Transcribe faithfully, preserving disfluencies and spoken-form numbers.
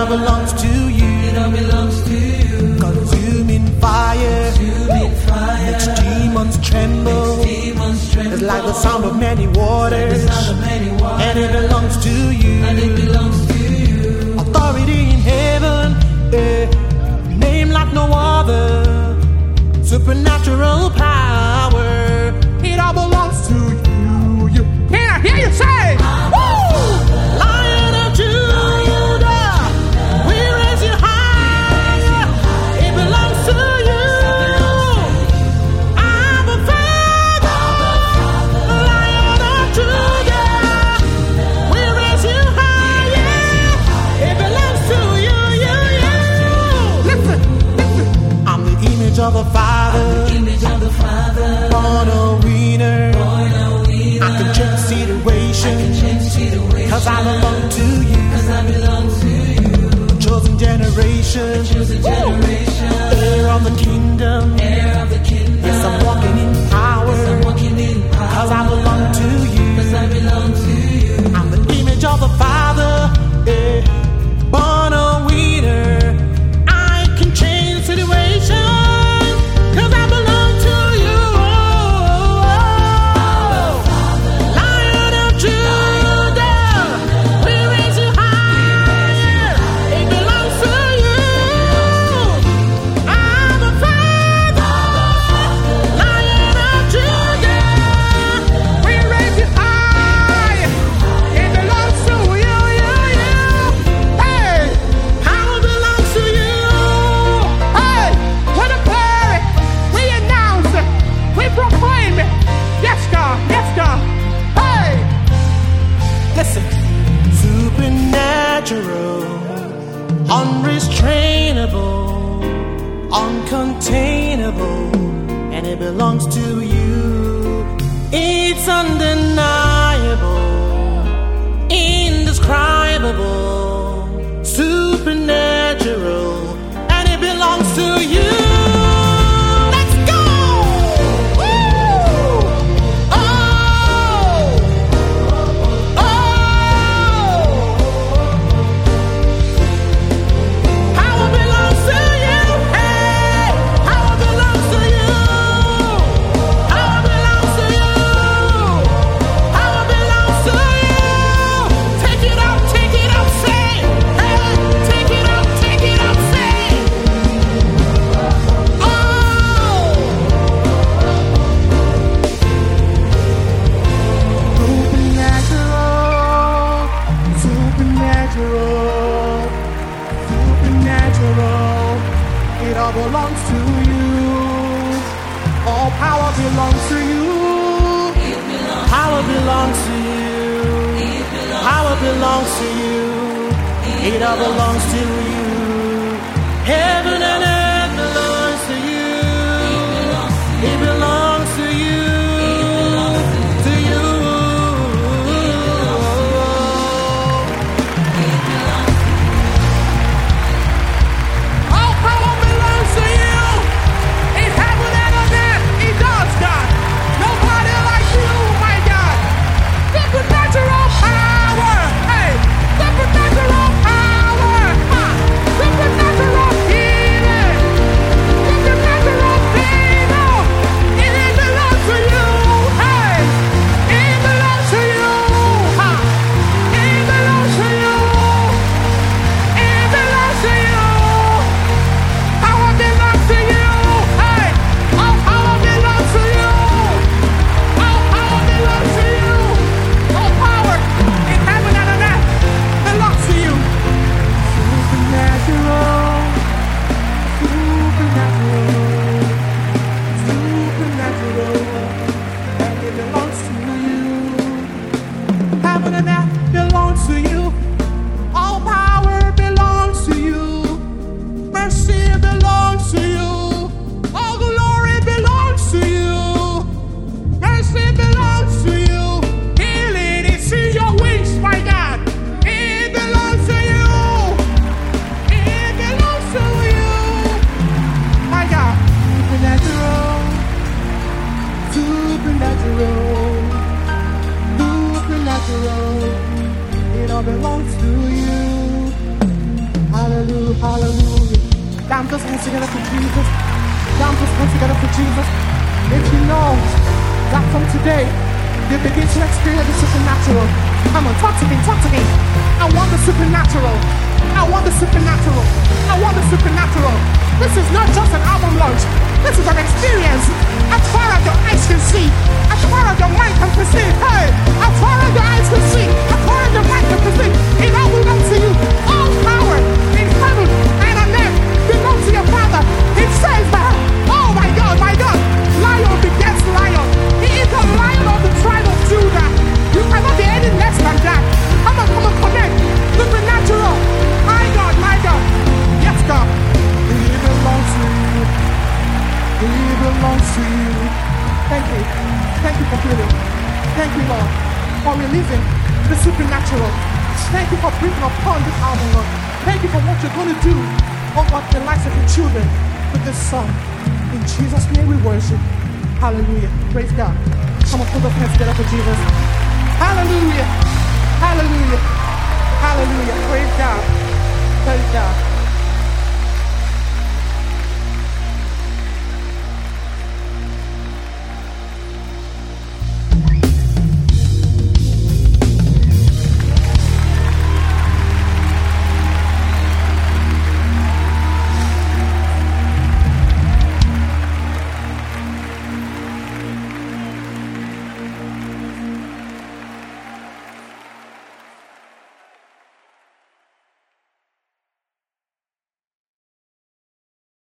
belongs to you. It all belongs to you. Consuming fire, Consuming fire. makes demons tremble. Makes demons tremble. It's like the sound of many waters, The sound of many waters. and it belongs to you. And it belongs to you. Authority in heaven, eh, name like no other. Supernatural power, it all belongs to you. You can I hear you say, woo! Lion of Judah, we raise you high. It belongs to you. I'm a father, Lion of Judah, we raise you high. Yeah. It belongs to you, you, you. Listen, listen. I'm the image of the Father, Image of the Father. born a winner. Born a winner. I can change situations, Change situations. cause I belong to you. Cause I belong to you. Chosen generation, Chosen generation. heir of the kingdom. Heir of the kingdom. Yes, I'm walking in power, I'm walking in power. cause I belong to you. Cause I belong to you. I'm the image of the Father, eh, born a winner. I can change situations, cause I belong to you. Lion of Judah, we raise you high. It belongs to you. I'm a father, Lion of Judah, we raise you high. It belongs to you, you, you. Hey, power belongs to you. Hey, what a glory. We announce it. We proclaim it. Yes, God. Yes, God. Hey, listen. Supernatural, unrestrainable, uncontainable, and it belongs to you. It's undeniable, indescribable, supernatural, and it belongs to you. Let's go! Woo! Oh! Oh! Power belongs to you. Hey! Power belongs to you. Power belongs to you. Power belongs to you. Take it up, take it up, say. Hey, take it up, take it up, say. Oh! Supernatural, supernatural, supernatural. It all belongs to you. All power belongs to you. Power belongs to you. Power belongs to you. It all belongs to you. Heaven and earth belongs to you. It belongs to you. To you. All power belongs to you. In heaven and on earth, it does, God. Nobody like you, my God. Supernatural power. Hey, supernatural power. Ha. Supernatural healing. Supernatural favor. It belongs to you. Hey, it belongs to you. Ha. It belongs to you. It belongs to you. Power belongs to you. Hey, all power belongs to you. All power belongs to you. All power in heaven and on earth belongs to you. Supernatural, supernatural, supernatural, and it belongs to you. Heaven and earth belongs to you. All power belongs to you. Mercy belongs to you. All glory belongs to you. Mercy belongs to you. Healing is in your wings, my God. It belongs to you. It Hallelujah. Down those hands together for Jesus. Down those hands together for Jesus. If you know that from today, you begin to experience the supernatural. Come on, talk to me, talk to me. I want the supernatural. I want the supernatural. I want the supernatural. This is not just an album launch. This is an experience. As far as your eyes can see, as far as your mind can perceive, hey, as far as your eyes can see, as far as your mind can perceive, it all belongs to you. All power in heaven and on earth belongs to your Father. It says that, oh my God, my God, lion begets lion. He is the lion of the tribe of Judah. You cannot be any less than that. Come on, come on, connect. Supernatural. My God, my God. Yes, God. He belongs to you. He belongs to you. Thank you. Thank you for healing. Thank you, Lord, for releasing the supernatural. Thank you for bringing upon this album, Lord. Thank you for what you're going to do over the lives of your children with this song. In Jesus' name we worship. Hallelujah. Praise God. Come on, put those hands together for Jesus. Hallelujah. Hallelujah. Hallelujah. Praise God. Praise God.